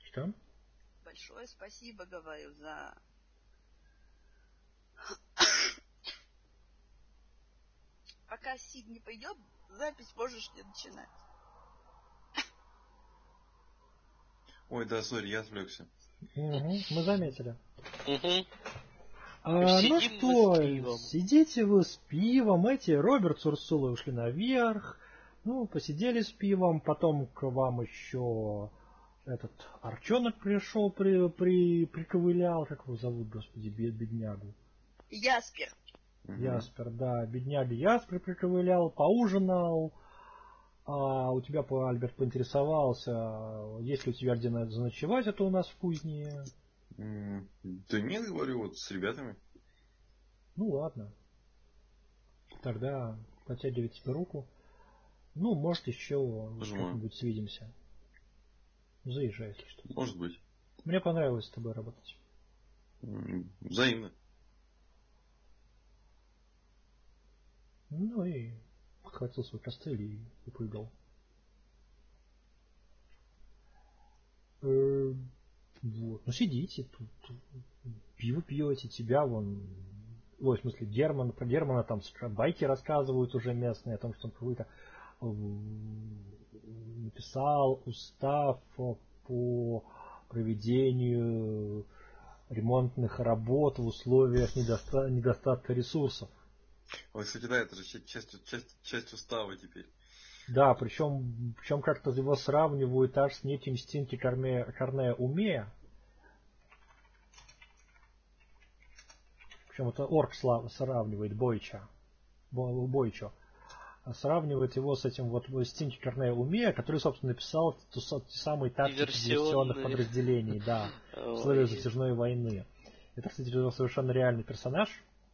Что? Большое спасибо, говорю, за... Пока Сид не пойдет, запись можешь не начинать. Ой, да, сори, я отвлекся. Мы заметили. Сидим Ну что, мы с пивом. сидите вы с пивом, Роберт с Урсулой ушли наверх, посидели с пивом, потом к вам еще этот Арчонок пришел, приковылял, как его зовут, господи, беднягу? Яспер. Яспер, да, бедняга Яспер приковылял, поужинал, а у тебя, Альберт, поинтересовался, есть ли у тебя где заночевать, это у нас в кузне. Да нет, говорю, вот с ребятами. Ну ладно. Тогда протягивай тебе руку. Может, еще как-нибудь свидимся. Заезжай, если что. Может быть. Мне понравилось с тобой работать. Взаимно. И подхватил свой костыль и прыгал. Вот. Сидите тут. Пиво пьете, тебя вон... Ой, в смысле, Герман, про Германа там байки рассказывают уже местные, о том, что он какой-то написал устав по проведению ремонтных работ в условиях недостатка ресурсов. Ой, кстати, да, это же часть устава теперь. Да, причем как-то его сравнивают аж с неким Стинки Корнея Умея. Причем это орк сравнивает Бойчо. Сравнивает его с этим вот Стинки Корнея Умея, который, собственно, написал те самые тактики диверсионных подразделений, да, в условиях затяжной войны. Это, кстати, совершенно реальный персонаж.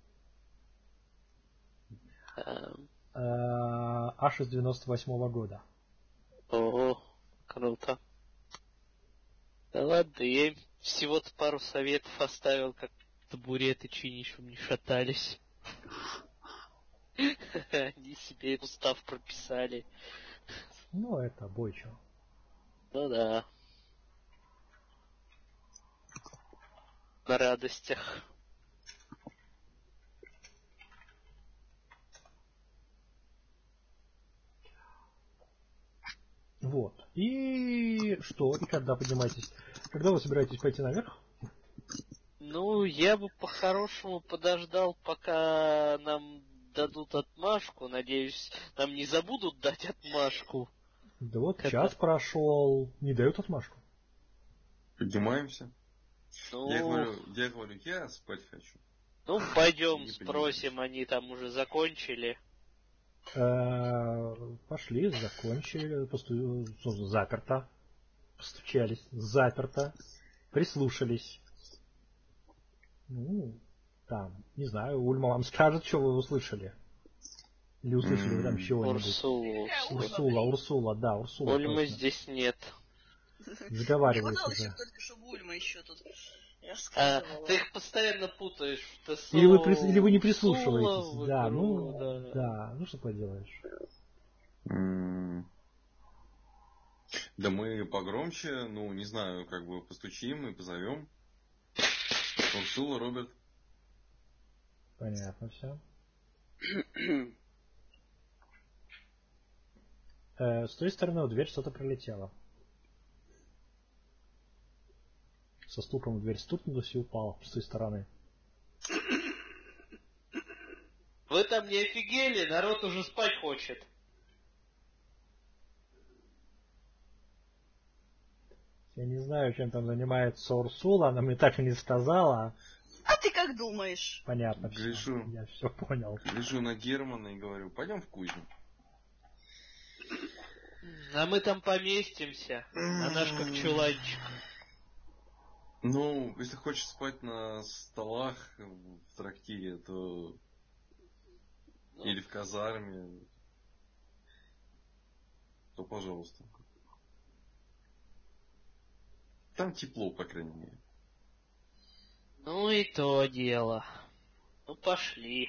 Аж из 98-го года. Ого, круто. Да ладно, я им всего-то пару советов оставил, как табуреты чинить, чтобы не шатались. Они себе устав прописали. Это Бойчо. Ну да. На радостях. Вот. И что? И когда поднимаетесь? Когда вы собираетесь пойти наверх? Я бы по-хорошему подождал, пока нам дадут отмашку. Надеюсь, нам не забудут дать отмашку. Да вот час прошел, не дают отмашку. Поднимаемся. Я говорю, я спать хочу. Пойдем спросим, они там уже закончили. Пошли, закончили, заперто. Постучались, заперто. Прислушались. Там, не знаю, Ульма вам скажет, что вы услышали. Или услышали вы там чего-нибудь. Урсула, да, Урсула. Ульмы точно. Здесь нет. Заговаривают уже. Только что Ульма еще тут ты их постоянно путаешь в ТСО. Или вы не прислушиваетесь. Да, да. Что поделаешь. Да мы погромче, не знаю, постучим и позовем. Урсула, Роберт. Понятно все. С той стороны в дверь что-то пролетело. Со стуком в дверь стукнулась и упала с той стороны. Вы там не офигели? Народ уже спать хочет. Я не знаю, чем там занимается Урсула, она мне так и не сказала. А ты как думаешь? Понятно, все. Я все понял. Гляжу на Германа и говорю, пойдем в кузню. А мы там поместимся. А наш как чуланчик. Если хочешь спать на столах в трактире, то... Или в казарме, то пожалуйста. Там тепло, по крайней мере. И то дело. Пошли.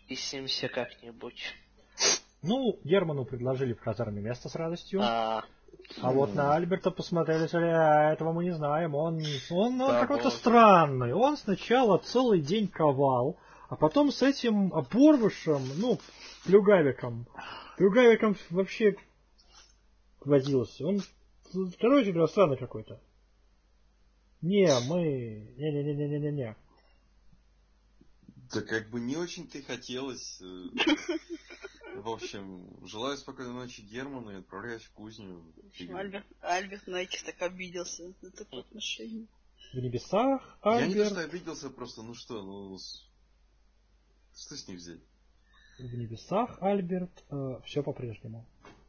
Висимся как-нибудь. Герману предложили в казарме место с радостью. А вот на Альберта посмотрели, сказали, этого мы не знаем, он Да, какой-то боже. странный. Он сначала целый день ковал, а потом с этим оборвышем, плюгавиком вообще возился. Он, короче говоря, странный какой-то. Не. Да как бы не очень-то и хотелось. В общем, желаю спокойной ночи Герману и отправляюсь в кузню. В общем, Альберт на этих так обиделся на такое отношение. В небесах, Я не то что Альберт. обиделся, просто, что с них взять? В небесах, Альберт, все по-прежнему.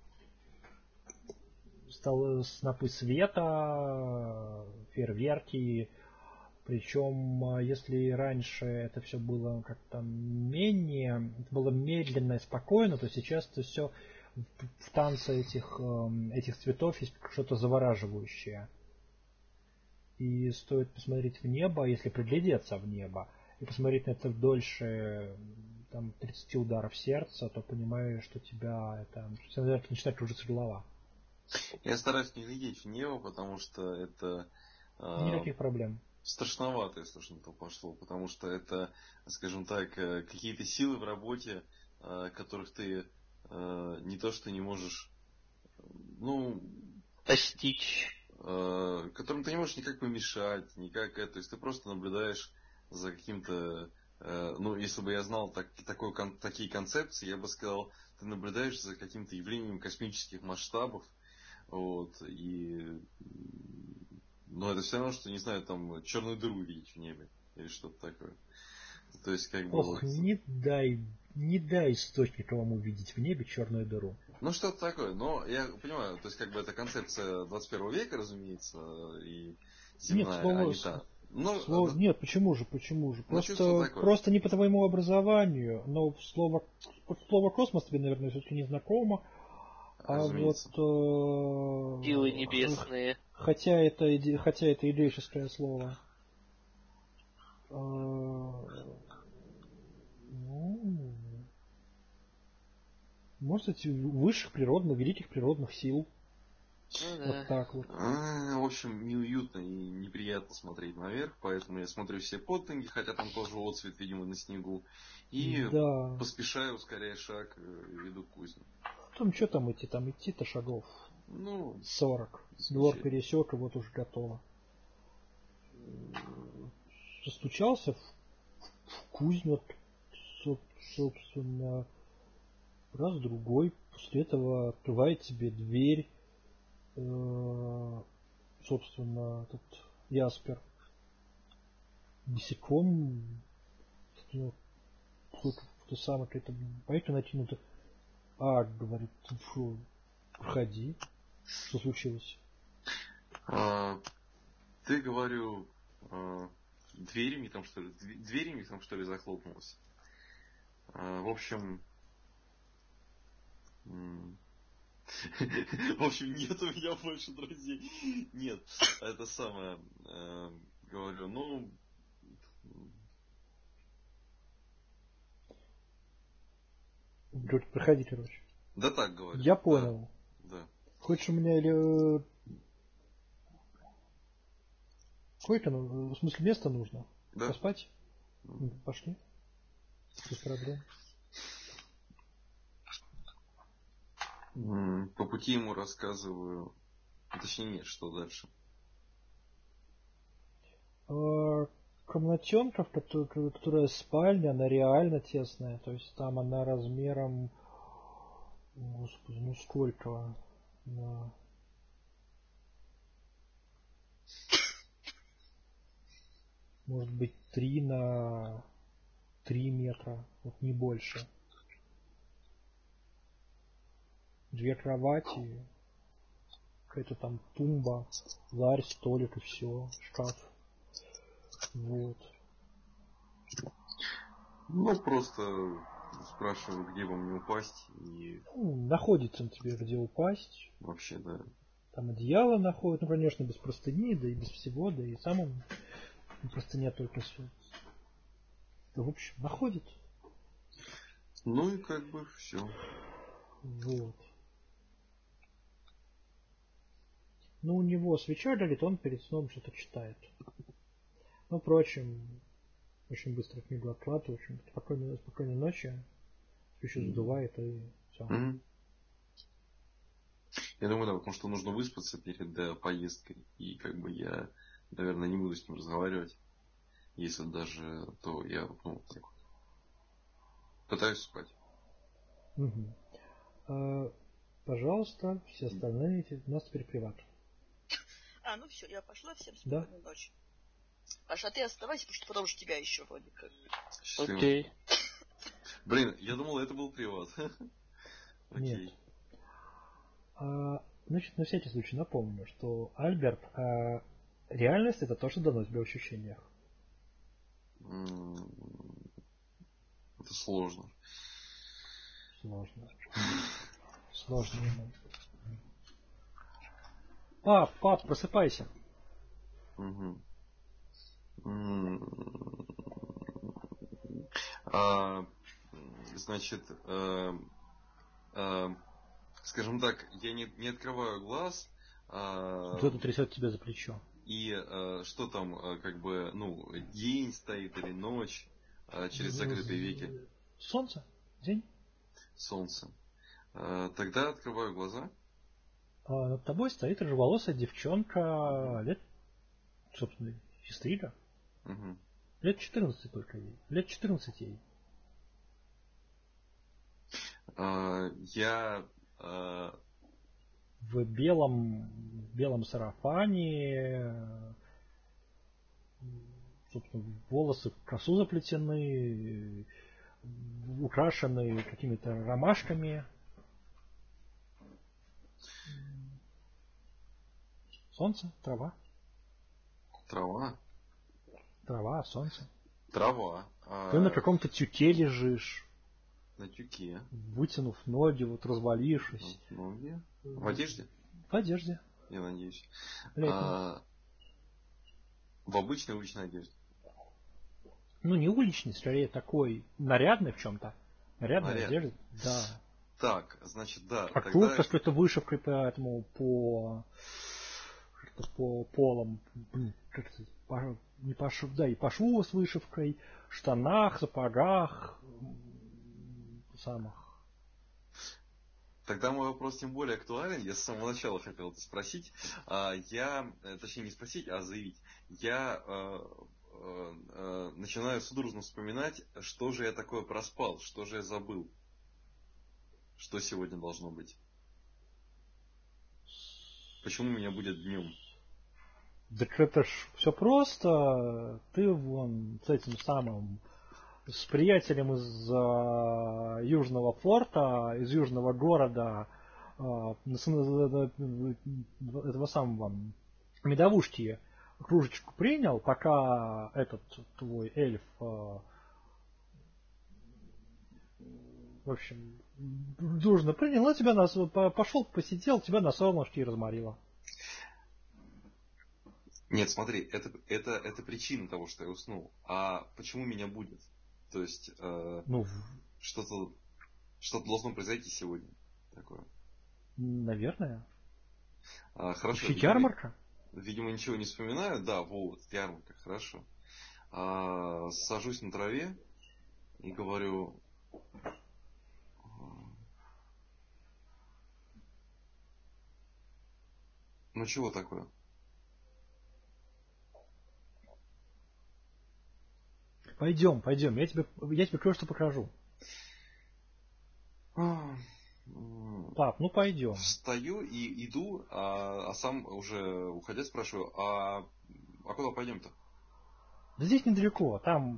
Снопы света, фейерверки. Причем, если раньше это все было как-то это было медленно и спокойно, то сейчас это все в танце этих цветов есть что-то завораживающее. И стоит посмотреть в небо, если приглядеться в небо, и посмотреть на это дольше 30 ударов сердца, то понимаешь, что начинает кружиться голова. Я стараюсь не глядеть в небо, потому что это Никаких проблем. страшновато, если уж на то пошло, потому что это, скажем так, какие-то силы в работе, которых ты не то что не можешь, Постичь. которым ты не можешь никак помешать, то есть ты просто наблюдаешь за каким-то, если бы я знал такие концепции, я бы сказал, ты наблюдаешь за каким-то явлением космических масштабов, но это все равно, что, не знаю, там, черную дыру видеть в небе. Или что-то такое. То есть, как бы... Ох, не дай источникам вам увидеть в небе черную дыру. Что-то такое. Но я понимаю, то есть, как бы, это концепция 21 века, разумеется, и земная, а не та. Нет, почему же? Просто не по твоему образованию, но слово космос тебе, наверное, все-таки не знакомо. Разумеется. Силы небесные. Хотя это идейское слово. Может быть, высших природных, великих природных сил. Вот так вот. В общем, неуютно и неприятно смотреть наверх, поэтому я смотрю все под ноги, хотя там тоже отцвет, видимо, на снегу. И поспешаю, ускоряя шаг, веду к кузне. Что там идти? Там идти-то шагов 40. Двор пересек, и вот уже готово. Застучался в кузню, собственно, раз-другой. После этого открывает тебе дверь, собственно, этот Яспер. Босиком, кто самый какой-то байка натянута. Говорит, фу, проходи. Что случилось? Ты, говорю, дверь мне там что ли захлопнулась. В общем, нет у меня больше друзей. Нет, это самое, говорю, Говорит, проходи, короче. Да так говорю. Я понял. Да. Хочешь у меня или... Койка, в смысле, место нужно? Да. Поспать? Пошли. Без проблем. По пути ему рассказываю. Точнее, нет, что дальше. Комнатенка, которая спальня, она реально тесная. То есть там она размером... Господи, сколько? Может быть, 3 на 3 метра. Вот не больше. 2 кровати. Какая-то там тумба, ларь, столик и все. Шкаф. Вот. Просто спрашиваю, где бы мне упасть. И... находится тебе где упасть. Вообще, да. Там одеяло находит, конечно, без простыни, да и без всего, да и сам он простыня только все. Да, в общем, находит. И как бы все. Вот. Ну, у него свеча горит, он перед сном что-то читает. Ну, впрочем, очень быстро книгу откладывает, очень спокойной ночи. Свечу задувает и все. Мгм. Я думаю, да, потому что нужно выспаться перед поездкой. И как бы я, наверное, не буду с ним разговаривать. Если даже, то я, ну, так вот, пытаюсь спать. Пожалуйста, все остальные у нас теперь приват. Ну все, я пошла, всем Да. спокойной ночи. Паша, а ты оставайся, потому что потом же тебя еще вроде как. Счастливо. Окей. Блин, я думал, это был приват. Нет. Окей. Значит, на всякий случай напомню, что Альберт, реальность это то, что дано тебе в ощущениях. Это сложно. Сложно ему. Пап, просыпайся. Мгм. Значит, скажем так, я не открываю глаз. Кто-то трясет тебя за плечо. И что там, как бы, ну, день стоит или ночь, через закрытые веки. Солнце? День? Солнце. Тогда открываю глаза. Над тобой стоит рыжеволосая девчонка лет, собственно, сестричка. Угу. Лет 14 только ей. Лет 14 ей. Я В белом сарафане, собственно, волосы в косу заплетены, украшены какими-то ромашками. Солнце, трава. Трава, солнце. Трава. Ты на каком-то тюке лежишь. На тюке. Вытянув ноги, вот развалившись. Ноги. В одежде? В одежде. Я надеюсь. В обычной уличной одежде. Ну, не уличный, скорее такой нарядный в чем-то. Нарядная одежда. Да. Так, значит, да. А куртка с какой-то вышивкой, поэтому по полам, и по шву с вышивкой, штанах, сапогах, самых. Тогда мой вопрос тем более актуален. Я с самого начала хотел это спросить. Точнее не спросить, а заявить. Я начинаю судорожно вспоминать, что же я такое проспал, что же я забыл. Что сегодня должно быть. Почему меня будет днем? Так это ж все просто. Ты вон с этим самым, с приятелем из Южного форта, из Южного города, этого самого медовушки кружечку принял, пока этот твой эльф, в общем, дружно принял, а тебя пошел, посидел, тебя на солнышке и разморило. Нет, смотри, это причина того, что я уснул. А почему меня будет? То есть что-то должно произойти сегодня такое. Наверное. Хорошо. Ярмарка? Видимо, ничего не вспоминаю. Да, вот, ярмарка, хорошо. Сажусь на траве и говорю: ну чего такое? Пойдем, я тебе кое-что покажу. Пап, ну пойдем. Встаю и иду, а сам уже уходя спрашиваю: а куда пойдем-то? Да здесь недалеко, там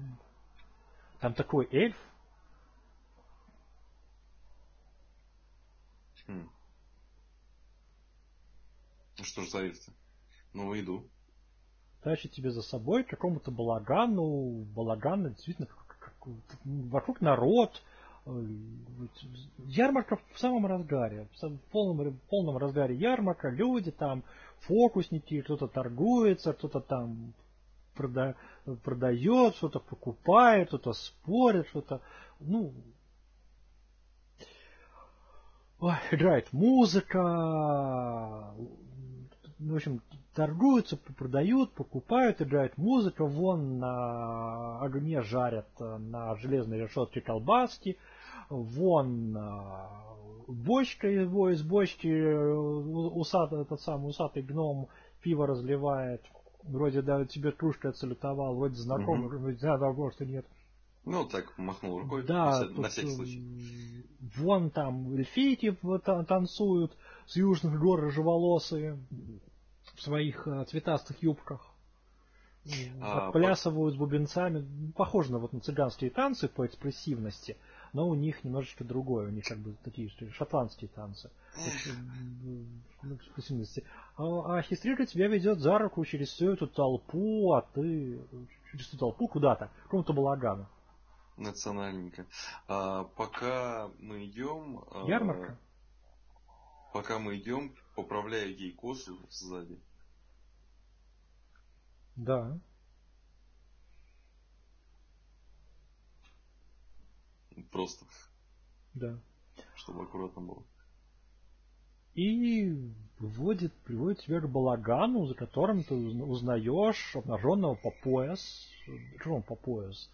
такой эльф. Ну что ж за эльф-то? Ну, иду. Тащит тебе за собой к какому-то балагану. Балаган, действительно, вокруг народ. Ярмарка в самом разгаре. В полном разгаре ярмарка. Люди там, фокусники, кто-то торгуется, кто-то там продает, что-то покупает, кто-то спорит, что-то, играет музыка, в общем, торгуются, продают, покупают, играет музыка, вон на огне жарят на железной решетке колбаски, вон бочка из бочки этот самый усатый гном пиво разливает. Вроде да, тебе кружкой отсалютовал, вроде знакомый, вроде знакомый, что нет. Ну, так махнул рукой, да, на всякий случай. Вон там эльфийки танцуют с южных гор рыжеволосые в своих цветастых юбках. Отплясывают с бубенцами. Похоже на на цыганские танцы по экспрессивности, но у них немножечко другое. У них как бы такие шотландские танцы. Экспрессивности. А Хистрика тебя ведет за руку через всю эту толпу, а ты через эту толпу куда-то, к какому-то балагану. Национальненько. Пока мы идем... Ярмарка? Пока мы идем, поправляю ей косу сзади. Да. Просто. Да. Чтобы аккуратно было. И приводит тебя к балагану, за которым ты узнаешь обнаженного по пояс. Что он по пояс?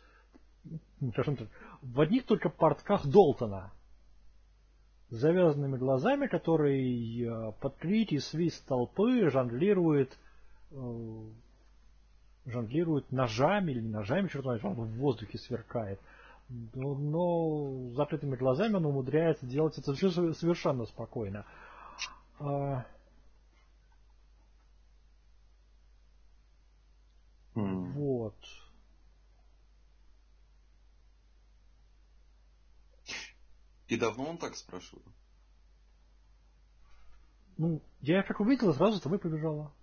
В одних только портках Долтона. С завязанными глазами, который под крики и свист толпы жонглирует ножами или не ножами, что-то он в воздухе сверкает. Но с закрытыми глазами он умудряется делать это совершенно спокойно. Вот. И давно он так спрашивает? Ну, я как увидела, сразу за тобой побежала.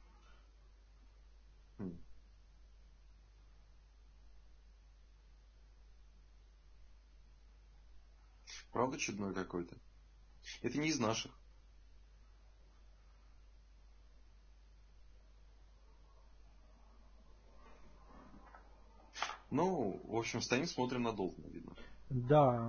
Правда чудной какой-то? Это не из наших. Ну, в общем, стоим, смотрим на Долтона, видно. Да.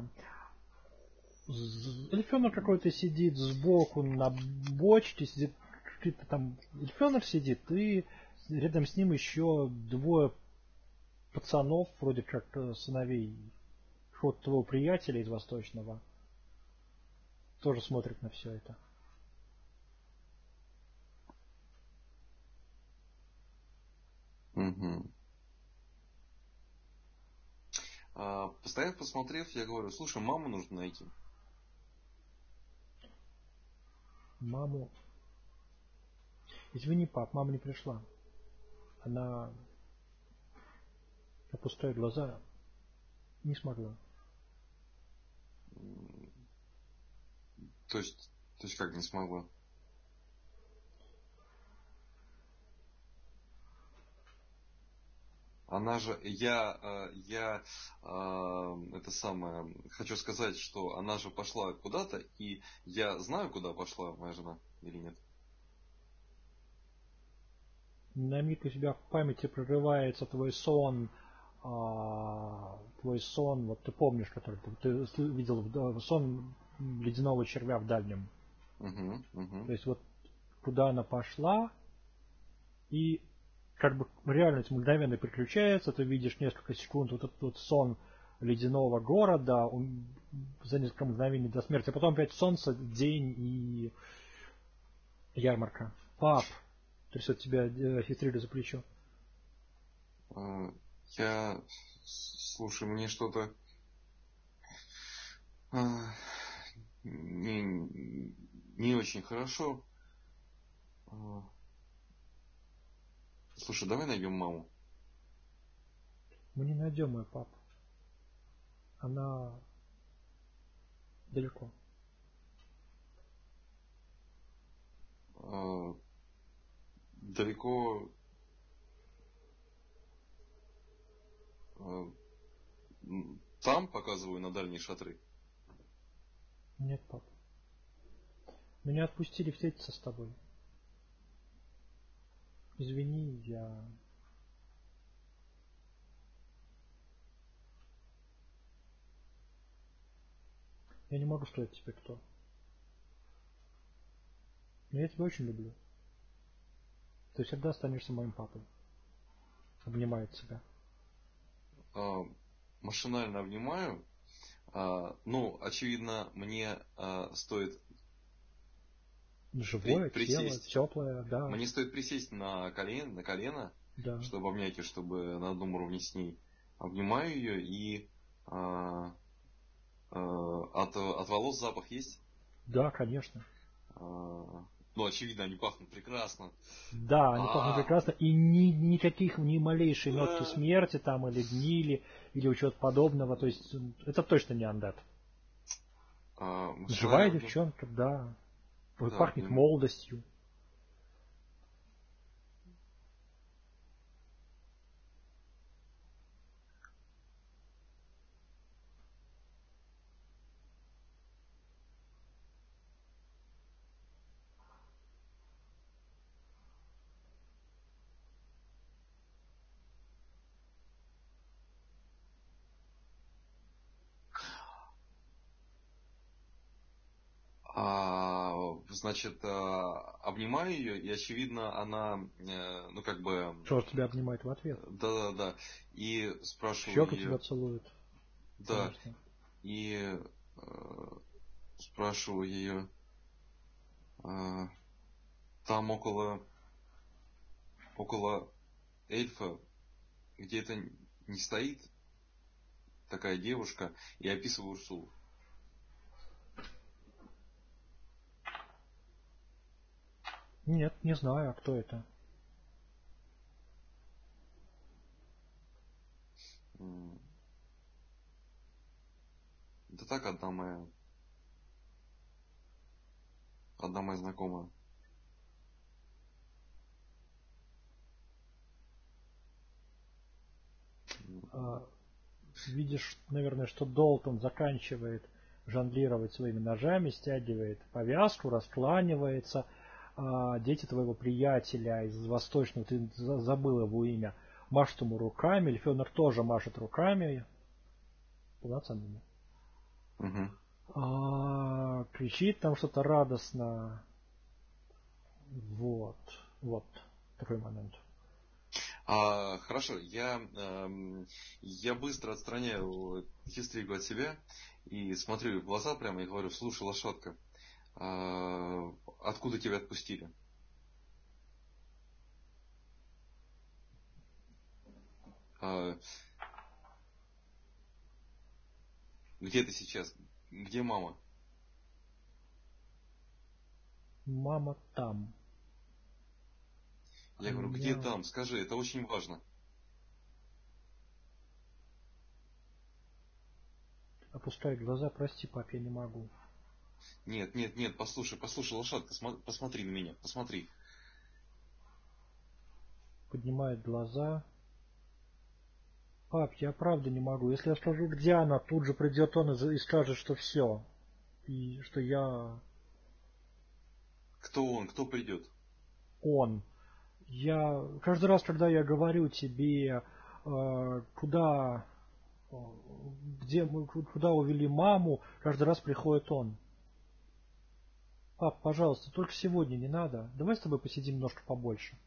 Эльфенок какой-то сидит сбоку на бочке, сидит какой-то там эльфенок сидит, и рядом с ним еще двое пацанов, вроде как сыновей твоего приятеля из Восточного, тоже смотрят на все это. Угу. Постоянно посмотрев, я говорю, слушай, маму нужно найти. Маму... Извини, пап, мама не пришла. Она, опуская глаза, не смогла. То есть как не смогла? Она же, это самое, хочу сказать, что она же пошла куда-то, и я знаю, куда пошла моя жена, или нет? На миг у тебя в памяти прорывается твой сон, вот ты помнишь, который ты видел сон ледяного червя в дальнем. То есть вот куда она пошла, и как бы реальность мгновенно переключается, ты видишь несколько секунд вот этот вот сон ледяного города, за несколько мгновений до смерти, а потом опять солнце, день и ярмарка. Пап, трясет тебя Хистрида за плечо. Слушай, мне что-то не очень хорошо. Слушай, давай найдем маму. Мы не найдем ее, пап. Она далеко. Далеко. Там показываю на дальние шатры. Нет, пап. Меня отпустили встретиться с тобой. Извини, я не могу сказать тебе кто. Но я тебя очень люблю. Ты всегда останешься моим папой. Обнимает себя. Машинально обнимаю. Ну, очевидно, мне стоит Живое тело, присесть. теплое, да. Мне стоит присесть на колено, Да. чтобы обнять ее, чтобы на одном уровне с ней. Обнимаю ее и от волос запах есть? Да, конечно. Ну, очевидно, они пахнут прекрасно. Да, они пахнут прекрасно, и никаких, ни малейшей нотки смерти там, или гнили, или чего-то подобного. То есть, это точно не андат. Живая девчонка, да. Пахнет молодостью. Значит, обнимаю ее, и очевидно, она, ну как бы... Что ж тебя обнимает в ответ? Да. И спрашиваю Щеку ее... тебя целует. Да. Конечно. И спрашиваю ее... Там около эльфа, где это не стоит такая девушка, и описываю Урсулу. Нет, не знаю, а кто это? Да так, одна моя знакомая. Видишь, наверное, что Долтон заканчивает жонглировать своими ножами, стягивает повязку, раскланивается. Дети твоего приятеля из Восточного, ты забыл его имя, машут ему руками. Эльфёнер тоже машет руками. Полноценными. Кричит там что-то радостно. Вот такой момент. Хорошо, я быстро отстраняю Хистригу от себя и смотрю ей в глаза прямо и говорю: слушай, лошадка, откуда тебя отпустили? Где ты сейчас? Где мама? Мама там. Я говорю: где там? Скажи, это очень важно. Опускай глаза, прости, пап, я не могу. Нет, послушай, лошадка, посмотри на меня, посмотри. Поднимает глаза. Пап, я правда не могу. Если я скажу, где она, тут же придет он и скажет, что все. И что я... Кто он? Кто придет? Он. Я... Каждый раз, когда я говорю тебе, куда увели маму, каждый раз приходит он. Пап, пожалуйста, только сегодня не надо. Давай с тобой посидим немножко побольше.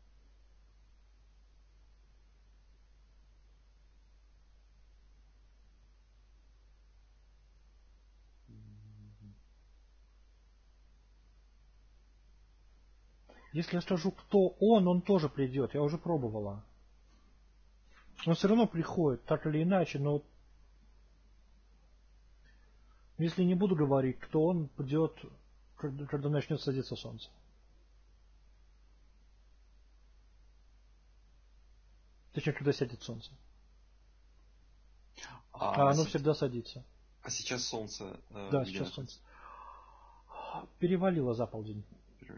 Если я скажу, кто он тоже придет. Я уже пробовала. Он все равно приходит, так или иначе, но если не буду говорить, кто он придет, когда начнет садиться солнце. Точнее, когда сядет солнце. Оно всегда садится. А сейчас солнце? Да, сейчас солнце. Перевалило за полдень.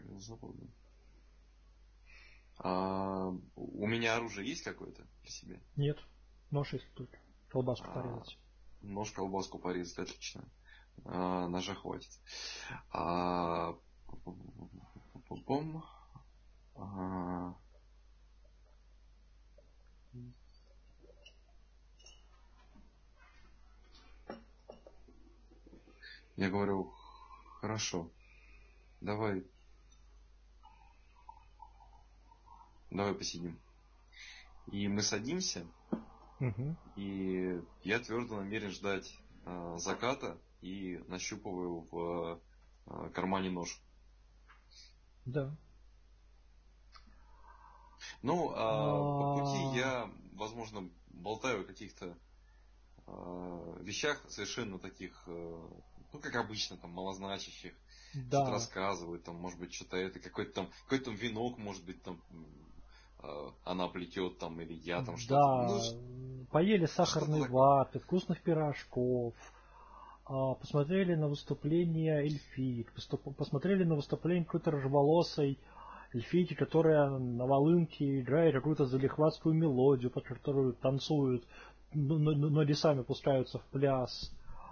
У меня оружие есть какое-то при себе? Нет. Нож есть только. Колбаску порезать. Нож, колбаску порезать, отлично. Ножа хватит. Я говорю: хорошо, давай давай посидим. И мы садимся, Угу. и я твердо намерен ждать заката и нащупываю в кармане нож. Да. Ну, по пути я, возможно, болтаю о каких-то вещах совершенно таких, ну, как обычно, там, малозначащих. Что-то Да. рассказывают, там, может быть, что-то это, какой-то там венок, может быть, там, она плетет, там, или я там что-то. Да. Поели сахарной что-то ваты, вкусных пирожков. Посмотрели на выступление эльфиек. Посмотрели на выступление какой-то рыжеволосой эльфийки, которая на волынке играет какую-то залихватскую мелодию, под которую танцуют, ноги сами пускаются в пляс.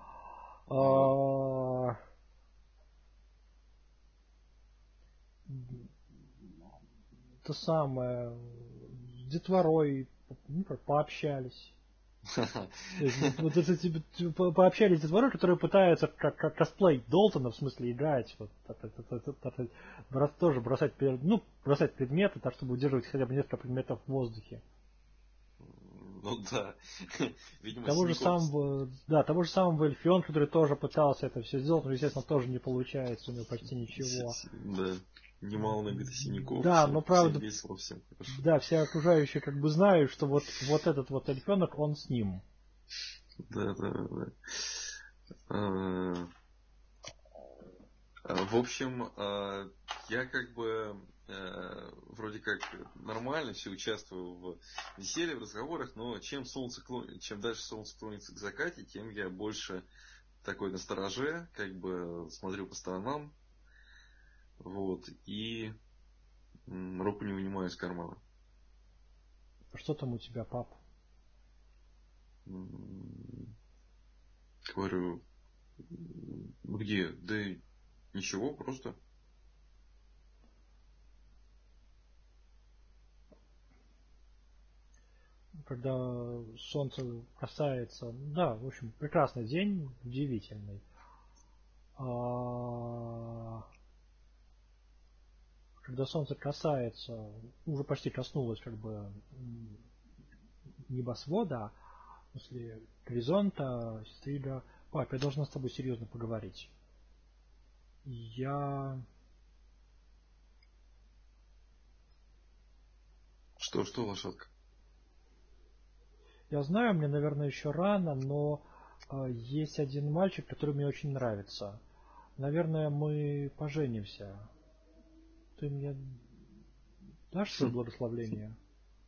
То самое, с детворой пообщались. То есть, вот это пообщались с детворой, которые пытаются как косплей Долтона, в смысле играть, вот, тоже бросать предметы, так чтобы удерживать хотя бы несколько предметов в воздухе. Ну да. Видимо, того же самого Эльфион, который тоже пытался это все сделать, но, естественно, тоже не получается, у него почти ничего. Да. Немало набито синяков. Да, но правда. Всем весело, всем хорошо. Да, все окружающие как бы знают, что вот этот вот эльфенок, он с ним. Да. В общем, я как бы вроде как нормально все участвую в веселье, в разговорах, но чем дальше солнце клонится к закате, тем я больше такой настороже, как бы смотрю по сторонам, вот, и руку не вынимаю из кармана. А что там у тебя, пап? Говорю, где? Да ничего, просто. Когда солнце касается, да, в общем, прекрасный день, удивительный. Когда солнце касается, уже почти коснулось как бы небосвода, после горизонта, сестрига, пап, я должна с тобой серьезно поговорить. Что, лошадка? Я знаю, мне, наверное, еще рано, но есть один мальчик, который мне очень нравится. Наверное, мы поженимся. Ты мне дашь свое благословление?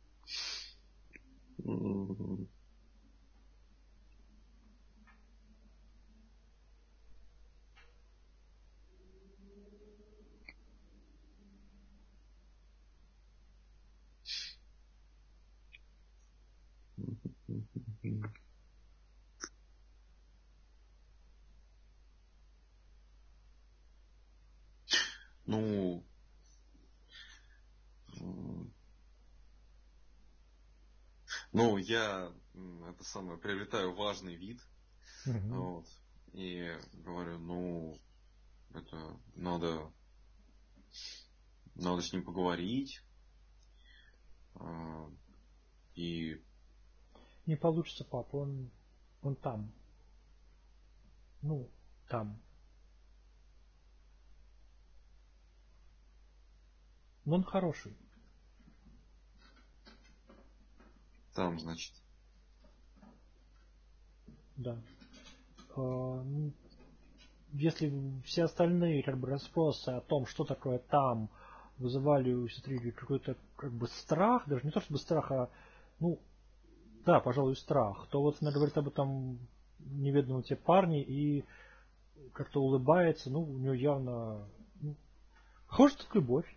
Я приобретаю важный вид, вот, и говорю, это надо с ним поговорить, и... Не получится, папа, он там. Там. Но он хороший. Там, значит. Да. Если все остальные как бы расспросы о том, что такое там, вызывали у сестры какой-то как бы страх, даже не то чтобы страх, да, пожалуй, страх, то вот она говорит об этом неведомом тебе парне и как-то улыбается, у нее явно похоже, что любовь.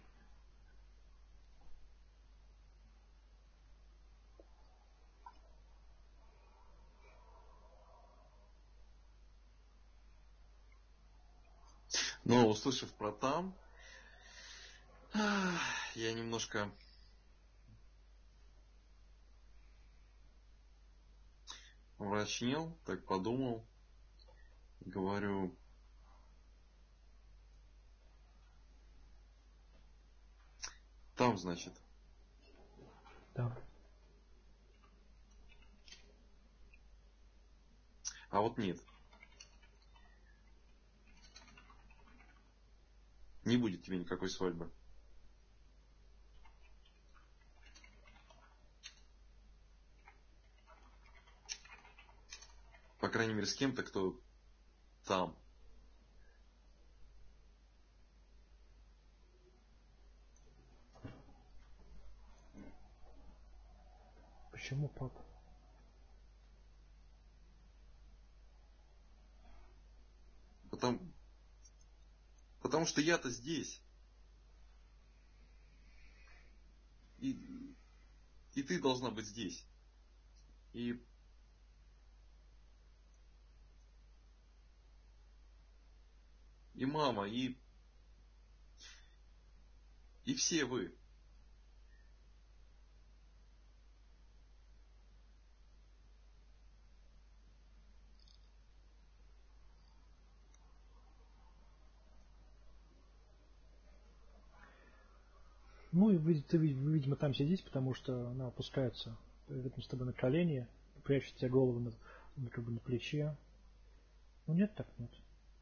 Но, услышав про там, я немножко мрачнел, так подумал, говорю, там, значит. Да. А вот нет. Не будет тебе никакой свадьбы. По крайней мере, с кем-то, кто там. Почему, папа? Потому что я-то здесь. И ты должна быть здесь. И мама, и все вы. Ну и вы, вы, видимо, там сидите, потому что она опускается с тобой на колени, прячет тебе голову как бы на плече. Ну нет, так нет.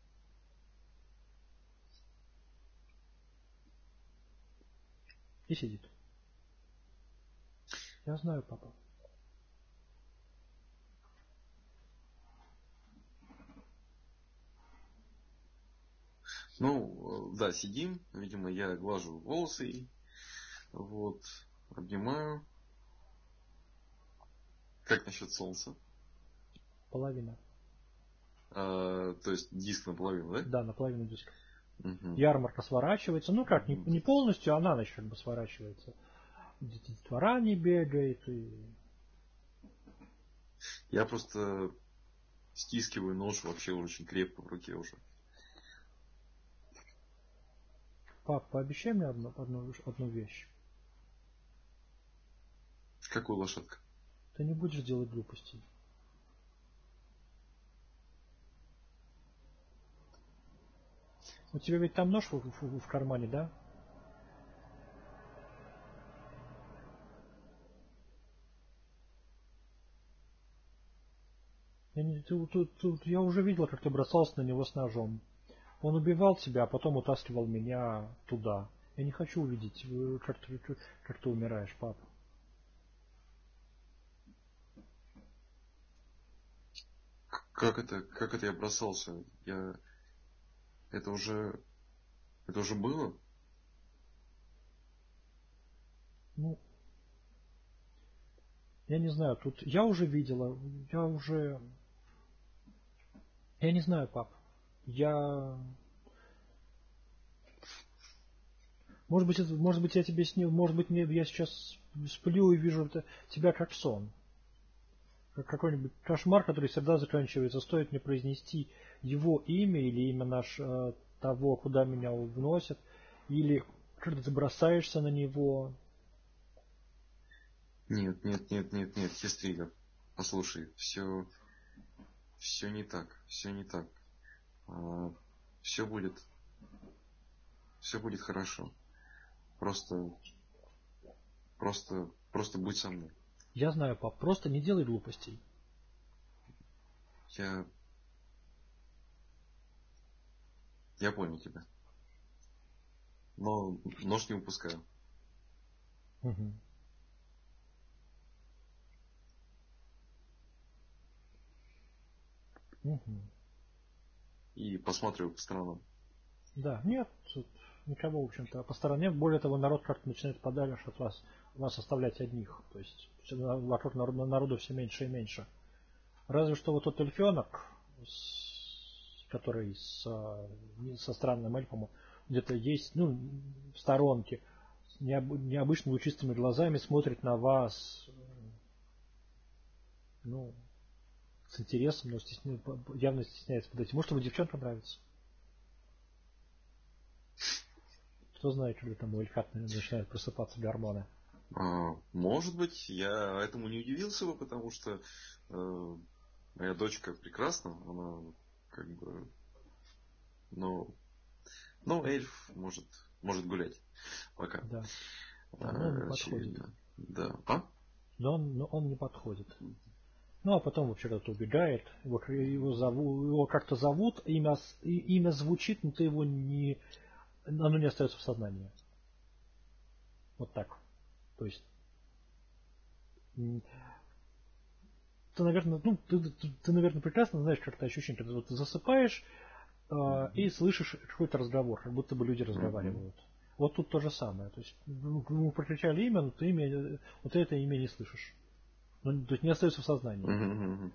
И сидит. Я знаю, папа. Ну, да, сидим. Видимо, я глажу волосы. Вот. Обнимаю. Как насчет солнца? Половина. То есть диск наполовину, да? Да, наполовину диска. Угу. Ярмарка сворачивается. Ну как, не полностью, а на ночь как бы сворачивается. Детвора не бегает. И... Я просто стискиваю нож вообще очень крепко в руке уже. Пап, пообещай мне одну вещь. Какую лошадку? Ты не будешь делать глупостей. У тебя ведь там нож в кармане, да? Я уже видел, как ты бросался на него с ножом. Он убивал тебя, а потом утаскивал меня туда. Я не хочу увидеть, как ты умираешь, папа. Как это я бросался? Это уже было? Ну, я не знаю, тут я уже видела, я не знаю, пап. Может быть, я тебе снил, может быть, я сейчас сплю и вижу тебя как сон. Как какой-нибудь кошмар, который всегда заканчивается. Стоит мне произнести его имя или имя того, куда меня вносят, или когда ты бросаешься на него. Нет, Хистрига. Послушай, все не так, все не так. Все будет хорошо. Просто будь со мной. Я знаю, пап, просто не делай глупостей. Я понял тебя. Но нож не упускаю. Угу. Угу. И посматриваю по сторонам. Да, нет, тут никого, в общем-то, по стороне. Более того, народ как-то начинает подальше от вас оставлять одних. То есть вокруг народу все меньше и меньше. Разве что вот тот эльфенок, который со странным эльфом, где-то есть, ну, в сторонке, необычно лучистыми глазами смотрит на вас, ну, с интересом, но явно стесняется подойти. Может, его девчонка нравится? Кто знает, когда там у эльфат начинают просыпаться гормоны. Может быть, я этому не удивился бы, потому что моя дочка прекрасна, она как бы, но эльф может гулять пока. Да. Ну, не подходит. Да. Но он не подходит. Ну, а потом вообще кто-то убегает, его как-то зовут, имя звучит, но оно не остается в сознании. Вот так. То есть, ты, наверное, прекрасно знаешь, как это ощущение, когда вот ты засыпаешь и слышишь какой-то разговор, как будто бы люди разговаривают. Вот тут то же самое. То есть, мы прокричали имя, но ты это имя не слышишь. Ну, то есть не остается в сознании.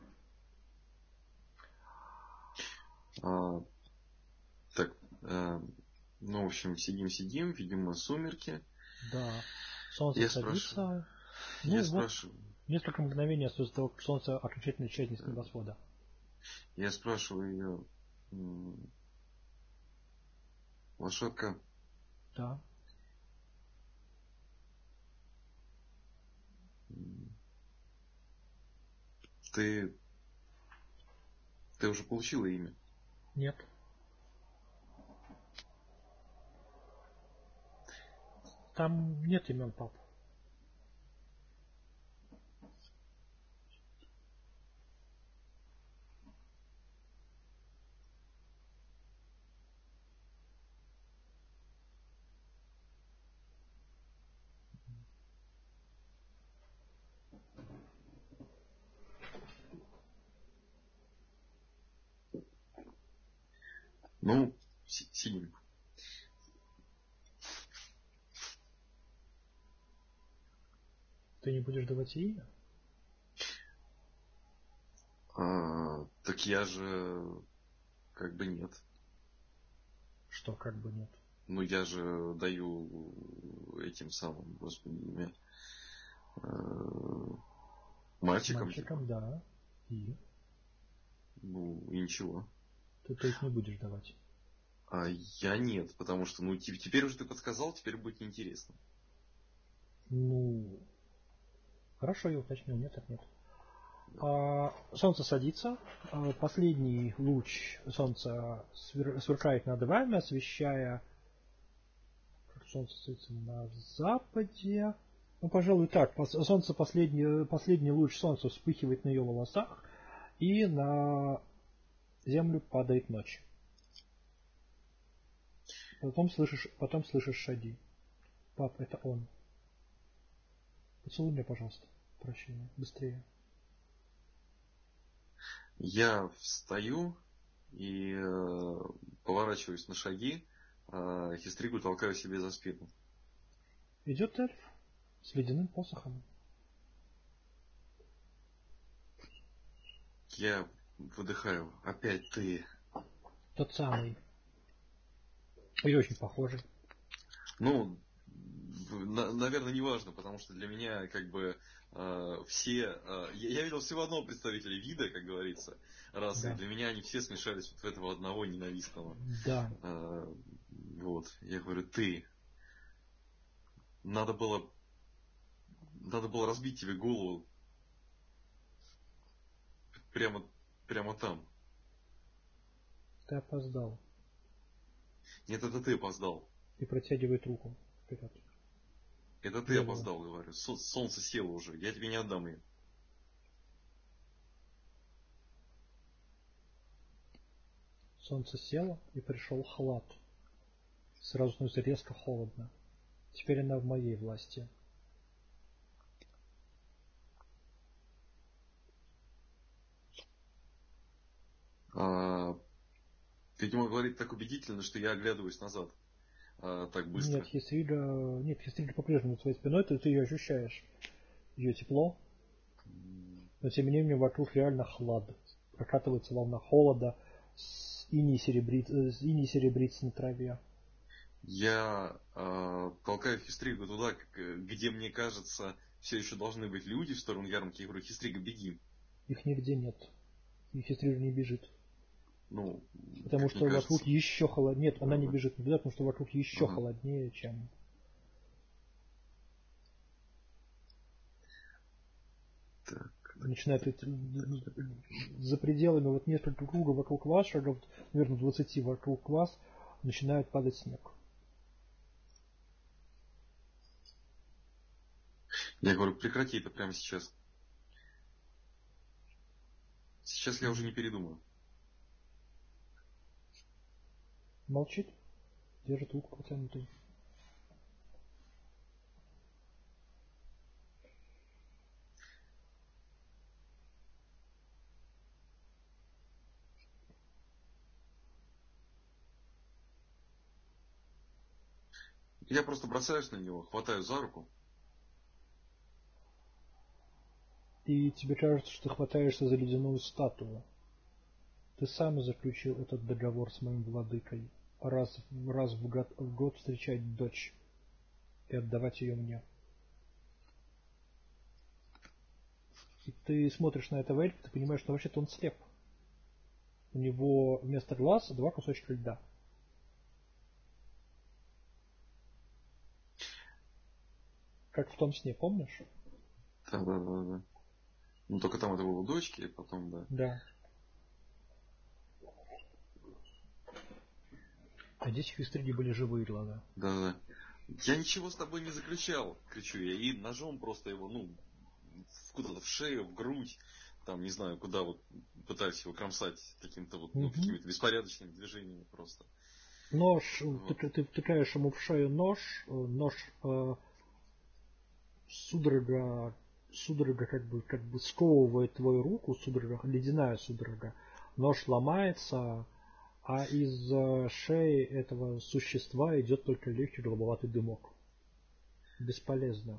Так, ну, в общем, сидим, видимо, сумерки. Да. Солнце садится. Я спрашиваю. Несколько мгновений остается до того, как солнце окончательно исчезнет с небосвода. Я спрашиваю ее, лошадка. Да. Ты уже получила имя? Нет. Там нет имен, пап. Ну, сидим. Ты не будешь давать ей имя? Так я же как бы нет. Что как бы нет? Ну, я же даю этим самым, господи, имя. Мальчикам, типа. Да. И? Ну, и ничего. Ты то есть не будешь давать? Я нет, потому что, ну, теперь уже ты подсказал, теперь будет неинтересно. Ну, хорошо, я уточнил, нет, так нет. Солнце садится, последний луч солнца сверкает над вами, освещая, как солнце садится на западе. Ну, пожалуй, так. Солнце последний луч солнца вспыхивает на ее волосах, и на землю падает ночь. Потом слышишь шаги. Пап, это он. Поцелуй меня, пожалуйста. Прощение. Быстрее. Я встаю и поворачиваюсь на шаги, Хистригу толкаю себе за спину. Идет эльф с ледяным посохом. Я выдыхаю. Опять ты. Тот самый. И очень похожий. Ну, наверное, не важно, потому что для меня как бы все... я видел всего одного представителя вида, как говорится, расы. Да. И для меня они все смешались вот в этого одного ненавистного. Да. Вот. Я говорю, ты. Надо было разбить тебе голову прямо там. Ты опоздал. Нет, это ты опоздал. И протягивает руку вперед. Это ты опоздал, говорю. Солнце село уже. Я тебе не отдам ее. Солнце село, и пришел хлад. Сразу становится резко холодно. Теперь она в моей власти. Видимо, говорит так убедительно, что я оглядываюсь назад. Так быстро. Нет, Хисрига по-прежнему за твоей спиной, ты ее ощущаешь. Ее тепло. Но тем не менее вокруг реально хлад. Прокатывается волна холода, иней серебрится на траве. Я толкаю Хистригу туда, где, мне кажется, все еще должны быть люди в сторону ярмарки. Я говорю, Хистрига, беги. Их нигде нет. И Хистрига не бежит. Ну, потому что вокруг еще холоднее. Нет, она не бежит никуда, потому что вокруг еще холоднее, чем... Так. Начинает за пределами вот несколько кругов вокруг вас, шагов, наверное, 20 вокруг вас, начинает падать снег. Я говорю, прекрати это прямо сейчас. Сейчас я уже не передумаю. Молчит, держит лук протянутый. Я просто бросаюсь на него, хватаю за руку. И тебе кажется, что ты хватаешься за ледяную статую. Ты сам заключил этот договор с моим владыкой. Раз в год встречать дочь и отдавать ее мне. И ты смотришь на этого эльфа, ты понимаешь, что вообще-то он слеп. У него вместо глаз 2 кусочка льда. Как в том сне, помнишь? Да. Ну только там это было у дочки, и потом, да. Да. А здесь хистриги были живые глаза. Да. Я ничего с тобой не заключал, кричу я, и ножом просто его, куда-то в шею, в грудь, там, не знаю, куда вот пытаюсь его кромсать каким-то вот, какими-то беспорядочными движениями просто. Нож, Вот. ты втыкаешь ему в шею нож судорога как бы сковывает твою руку, судорога, ледяная судорога. Нож ломается, а из шеи этого существа идет только легкий голубоватый дымок. Бесполезно.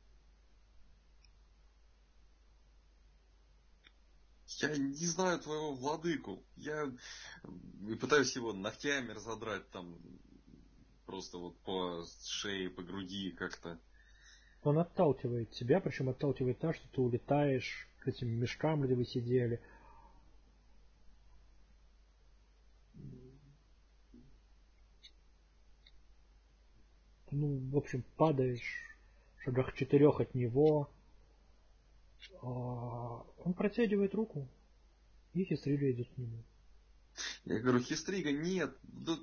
Я не знаю твоего владыку. Я пытаюсь его ногтями разодрать там, просто вот по шее, по груди как-то. Он отталкивает тебя, причем отталкивает так, что ты улетаешь к этим мешкам, где вы сидели. В общем, падаешь в шагах 4 от него. Он протягивает руку, и Хистрига идет к нему. Я говорю, Хистрига, нет,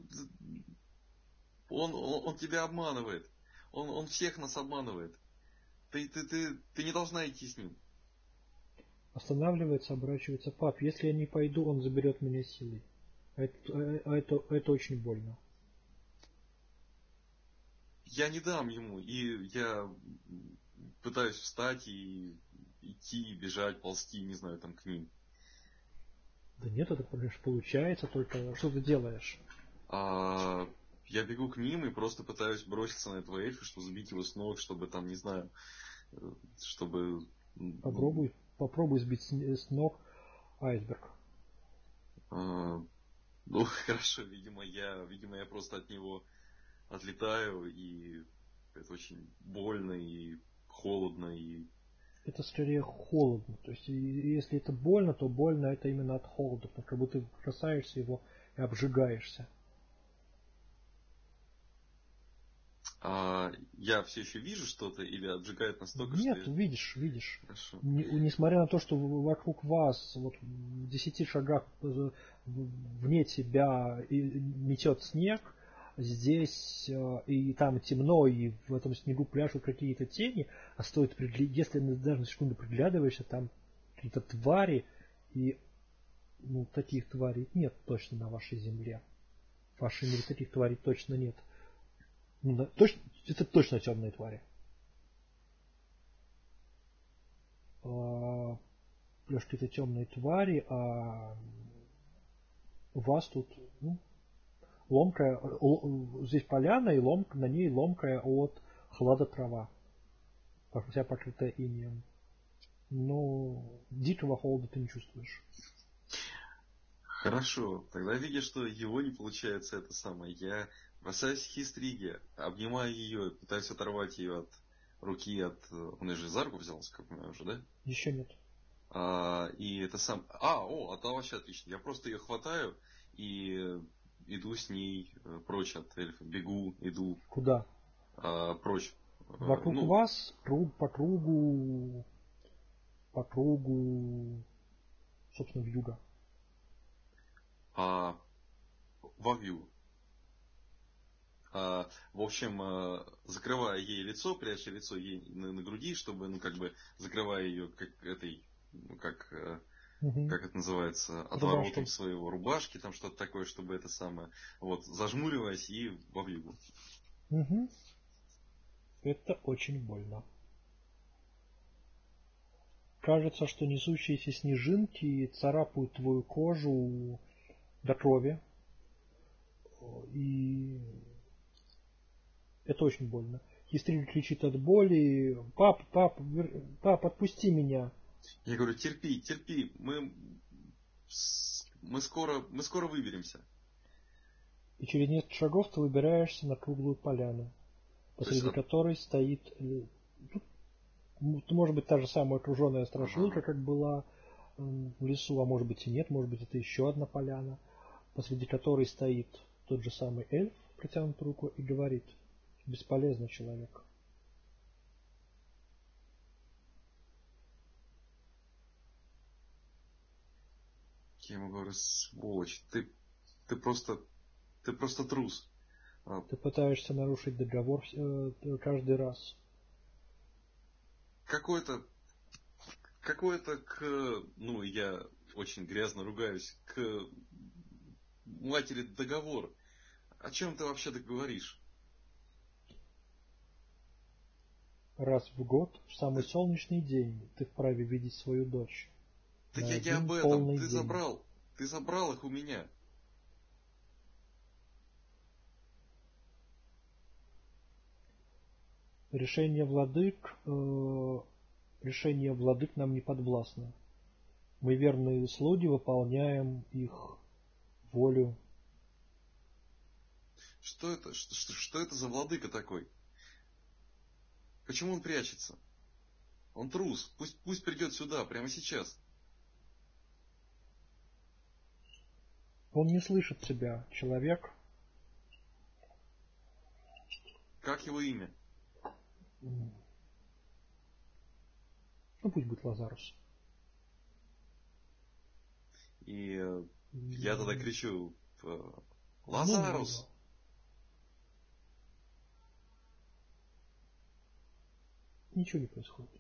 он тебя обманывает. Он всех нас обманывает. Ты не должна идти с ним. Останавливается, оборачивается. Пап, если я не пойду, он заберет меня силой. Это очень больно. Я не дам ему, и я пытаюсь встать и идти, бежать, ползти, не знаю, там к ним. Да нет, это, конечно, получается, только что ты делаешь? Я бегу к ним и просто пытаюсь броситься на этого эльфа, чтобы сбить его с ног, чтобы там, не знаю, чтобы... Попробуй сбить с ног айсберг. Хорошо, видимо, я просто от него отлетаю, и это очень больно и холодно, и... Это скорее холодно. То есть, если это больно, то больно это именно от холода. Как будто ты касаешься его и обжигаешься. Я все еще вижу что-то или обжигает настолько, Нет, что я... видишь. Хорошо. Несмотря на то, что вокруг вас, вот в 10 шагах вне тебя метет снег, здесь и там темно, и в этом снегу пляшут какие-то тени, а стоит если даже на секунду приглядываешься, там какие-то твари, и таких тварей нет точно на вашей земле. В вашем мире таких тварей точно нет. Это точно темные твари. Плюс какие-то темные твари, а у вас тут ломкая, здесь поляна, и на ней ломкая от хлада трава, вся покрытая инеем. Но дикого холода ты не чувствуешь. Хорошо, тогда видя, что его не получается это самое, я бросаюсь к Хистриге, обнимаю ее, пытаюсь оторвать ее от руки, он ее же за руку взял, как у меня уже, да? Еще нет. И это сам... это вообще отлично. Я просто ее хватаю и иду с ней прочь от эльфа. Иду. Куда? Прочь. Вокруг вас по кругу, собственно, вьюга. Вовью. В общем, закрывая ей лицо, пряча лицо ей на груди, чтобы, ну, как бы, закрывая ее как этой, ну, как это называется, отворотом своего рубашки, там что-то такое, чтобы это самое, вот, зажмуриваясь и во вьюгу. Угу. Это очень больно. Кажется, что несущиеся снежинки царапают твою кожу до крови. И это очень больно. Хистриль кричит от боли. Пап, отпусти меня. Я говорю, терпи, мы скоро выберемся. И через несколько шагов ты выбираешься на круглую поляну, посреди которой стоит, может быть, та же самая окруженная страшилка, как была в лесу, а может быть и нет, может быть это еще одна поляна, посреди которой стоит тот же самый эльф, протянутой рукой, и говорит: бесполезный человек. Я ему говорю: сволочь, ты просто трус. Ты пытаешься нарушить договор каждый раз. Какое-то ну, я очень грязно ругаюсь, к матери договор. О чем ты вообще говоришь? Раз в год, в самый солнечный день, ты вправе видеть свою дочь. Так я не об этом. Ты забрал их у меня. Решение владык нам не подвластно. Мы, верные слуги, выполняем их волю. Что это за владыка такой? Почему он прячется? Он трус. Пусть придет сюда, прямо сейчас. Он не слышит тебя, человек. Как его имя? Ну, пусть будет Лазарус. И я тогда кричу: Лазарус! Ничего не происходит.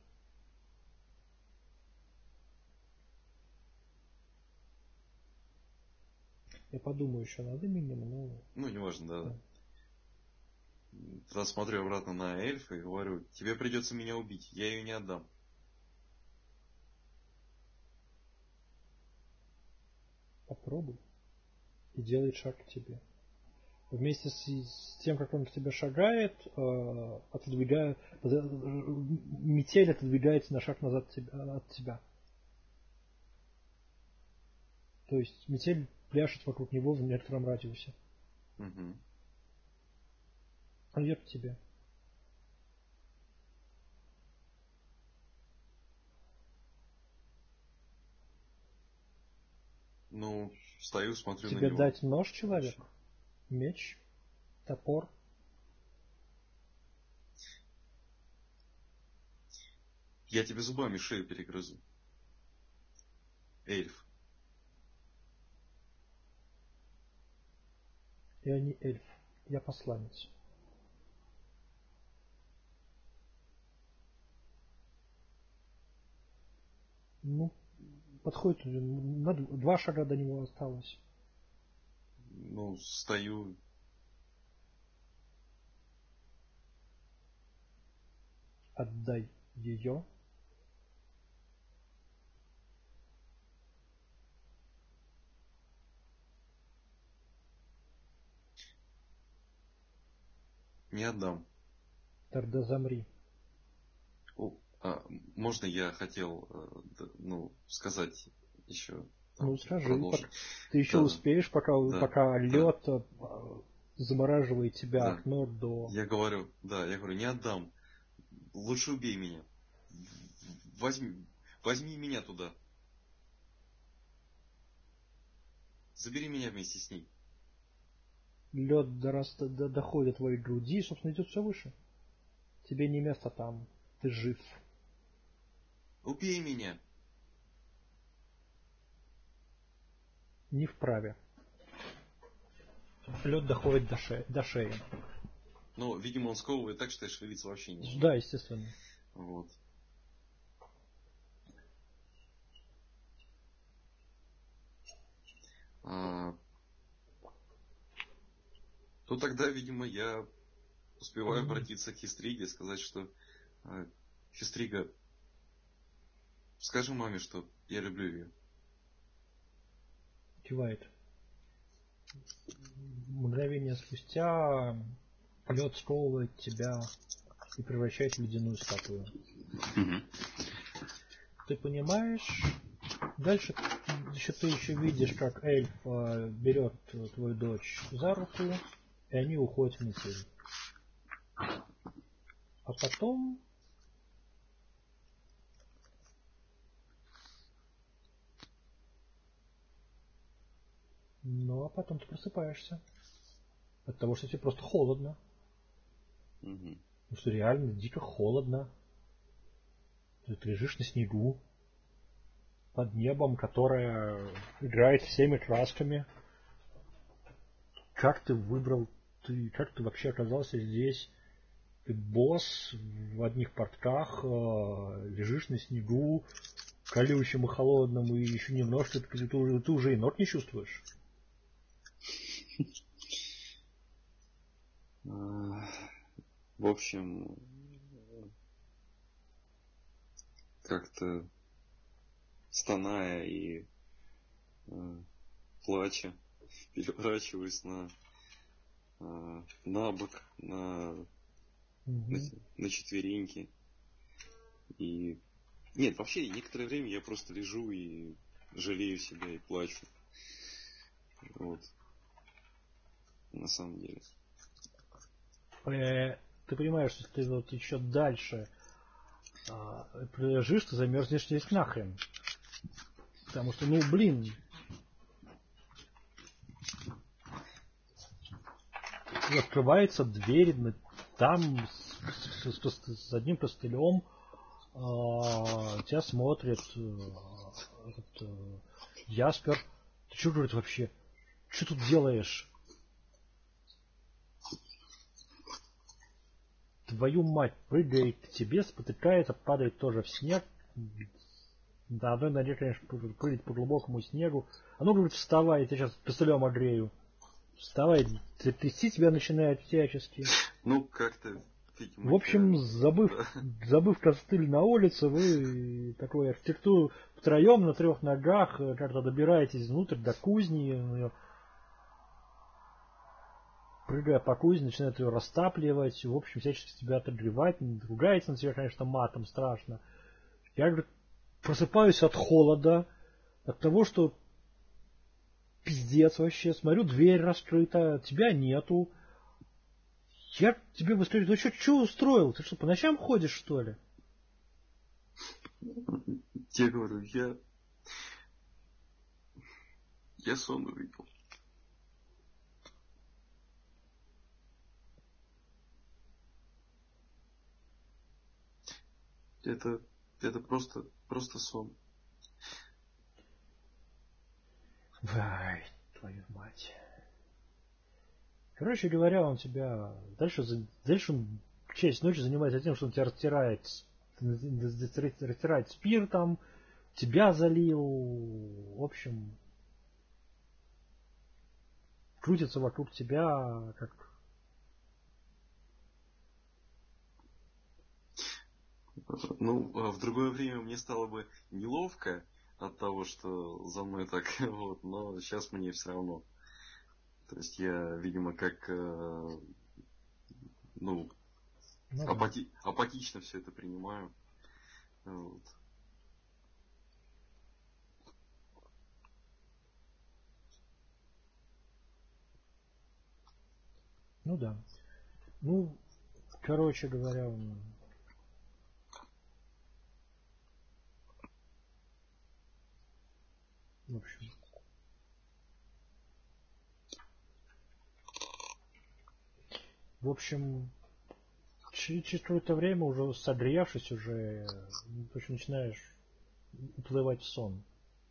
Я подумаю еще над именем, но... Ну, не важно, да. Тогда смотрю обратно на эльфа и говорю: тебе придется меня убить, я ее не отдам. Попробуй. И делает шаг к тебе. Вместе с тем, как он к тебе шагает, метель отодвигается на шаг назад от тебя. То есть метель пляшет вокруг него в некотором радиусе. Угу. Он идет к тебе. Ну, стою, смотрю тебе на него. Тебе дать нож, человек? Меч? Топор? Я тебе зубами шею перегрызу. Эльф. Я не эльф. Я посланец. Ну, подходит, на 2 шага до него осталось. Ну, стою. Отдай ее. Не отдам. Тогда замри. Можно я хотел, сказать еще? Ну, скажи, продолжить. Ты еще успеешь, пока лед замораживает тебя окно до... Я говорю, не отдам. Лучше убей меня. Возьми меня туда. Забери меня вместе с ней. Лед доходит до твоей груди и, собственно, идет все выше. Тебе не место там. Ты жив. Убей меня. Не вправе. Лед доходит до шеи. Но, видимо, он сковывает так, что я шевелиться вообще не могу. Да, естественно. Вот. То тогда, видимо, я успеваю обратиться к Хистриге и сказать, что Хистрига, скажи маме, что я люблю ее. Кивает. Мгновение спустя лед сковывает тебя и превращает в ледяную статую. Ты понимаешь, дальше ты еще видишь, как эльф берет твою дочь за руку, и они уходят в метель. А потом... Ну, а потом ты просыпаешься. От того, что тебе просто холодно. Потому что реально дико холодно. Ты лежишь на снегу. Под небом, которое играет всеми красками. Как ты выбрал... Как ты вообще оказался здесь? Ты босс в одних портках, лежишь на снегу, колючим и холодным, и еще немножко ты уже и ног не чувствуешь. В общем, как-то стоная и плача, переворачиваюсь на бок, на четвереньки. И... Нет, вообще, некоторое время я просто лежу и жалею себя и плачу. Вот. На самом деле. Ты понимаешь, что ты вот еще дальше лежишь, ты замерзнешь здесь нахрен. Потому что, открывается дверь, там с одним костылем тебя смотрит Яспер. Ты что, говорит, вообще? Что тут делаешь? Твою мать, прыгает к тебе, спотыкается, падает тоже в снег. На одной ноге, конечно, прыгать по глубокому снегу. А ну, говорит, вставай, я тебя сейчас костылем огрею. Вставай, трясти тебя начинает всячески. Ну, как-то, видимо... В общем, забыв костыль на улице, вы такой архитектуру втроем на 3 ногах как-то добираетесь внутрь до кузни. Прыгая по кузне, начинает ее растапливать. В общем, всячески тебя отогревать. Ругается на тебя, конечно, матом страшно. Я, говорит, просыпаюсь от холода, от того, что пиздец вообще. Смотрю, дверь раскрыта, тебя нету. Я тебе выскажу, ну что устроил? Ты что, по ночам ходишь, что ли? Я говорю, я сон увидел. Это просто сон. Ай, твою мать. Короче говоря, он тебя... Дальше он часть ночи занимается тем, что он тебя растирает спиртом, тебя залил. В общем, крутится вокруг тебя, как... Ну, в другое время мне стало бы неловко от того, что за мной так, вот, но сейчас мне все равно. То есть я, видимо, как, апатично все это принимаю. Вот. Ну да. Ну, короче говоря, в общем. В общем, через какое-то время, уже согревшись, уже в общем, начинаешь уплывать в сон.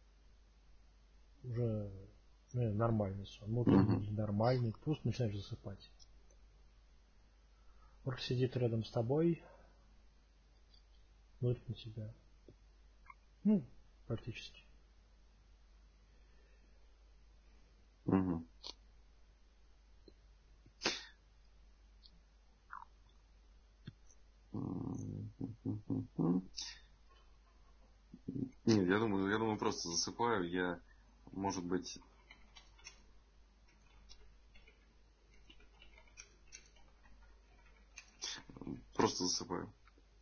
Уже нормальный сон. Нормальный, просто начинаешь засыпать. Орк сидит рядом с тобой, смотрит на тебя. Ну, практически. Угу. Нет, я думаю, просто засыпаю. Я, может быть, просто засыпаю.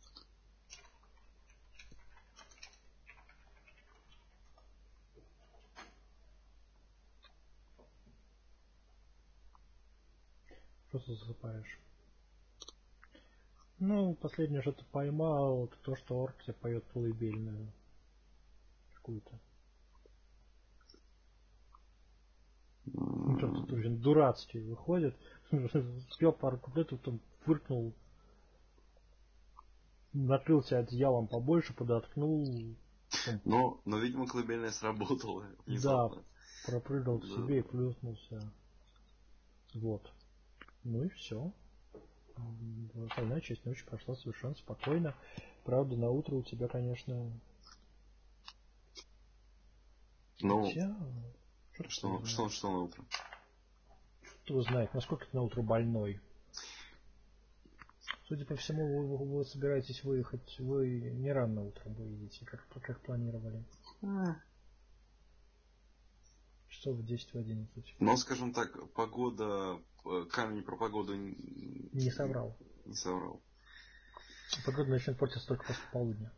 Просто засыпаешь. Ну, последнее, что ты поймал, это то, что орк тебе поет колыбельную. Какую-то. Ну, что-то очень дурацкий выходит. Спел пару куплетов, потом фыркнул. Накрыл себя одеялом побольше, подоткнул. Но, видимо, колыбельная сработала внезапно. Да, пропрыгал к себе и плюснулся. Вот. Ну и все. Остальная часть ночи прошла совершенно спокойно. Правда, на утро у тебя, конечно... Ну, хотя... что на утро? Кто знает, насколько ты на утро больной. Судя по всему, вы собираетесь выехать, вы не рано утром выедете, как планировали. Часов в 10-11. Но, скажем так, погода, камень про погоду не соврал. Не соврал. Погода начнет портиться только после полудня.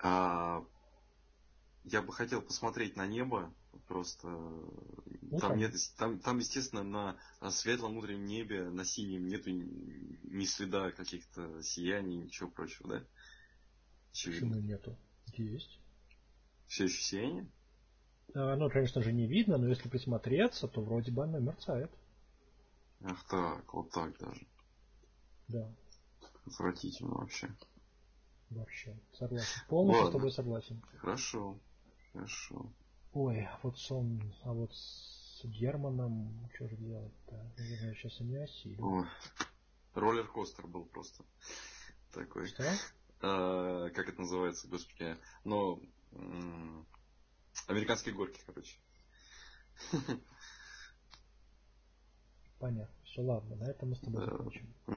Я бы хотел посмотреть на небо, просто там нет, там, естественно, на светлом утреннем небе, на синем нету ни следа каких-то сияний, ничего прочего, да? Почему нету? Есть. Все еще сияние? Оно, конечно же, не видно, но если присмотреться, то вроде бы оно мерцает. Ах так, вот так даже. Да. Отвратительно вообще. Вообще, согласен. Полностью с тобой согласен. Хорошо. Ой, вот сон, а вот с Германом, что же делать-то? Наверное, сейчас и не осилю. Ой. Роллер-костер был просто такой. Что? Как это называется, господи? Но американские горки, короче. Понятно. Все, ладно, на этом мы с тобой закончим.